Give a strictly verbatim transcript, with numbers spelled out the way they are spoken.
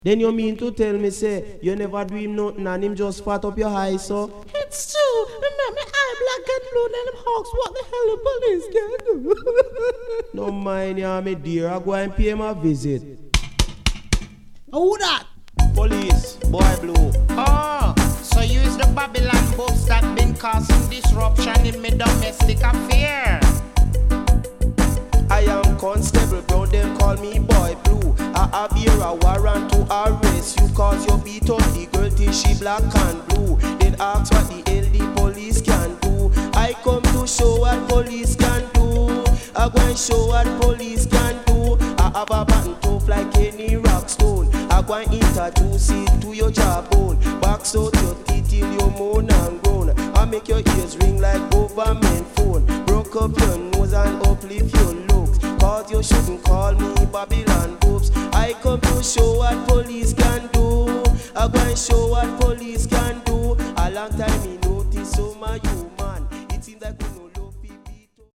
Then you mean to tell me, say, you never do him nothing and him just fat up your eye, so? It's true. Remember, eye black and blue, then them hawks, what the hell the police can do? No mind ya, me dear, I go and pay him a visit. Who that? Police, boy blue. Oh, so you is the Babylon books that been causing disruption in me domestic affair. I am Constable Brown, them call me Boy Blue. I have here a warrant to arrest you cause you beat up the girl till she black and blue. Then ask what the hell the police can do. I come to show what police can do. I go and show what police can do. I have a button tough like any rock stone. I go and introduce it to your jawbone. Box out your teeth till you moan and groan. I make your ears ring like government phone. Broke up your nose and uplift your looks. Cause you shouldn't call me Babylon boobs. I come to show what police can do. I go and show what police can do. A long time me notice so my you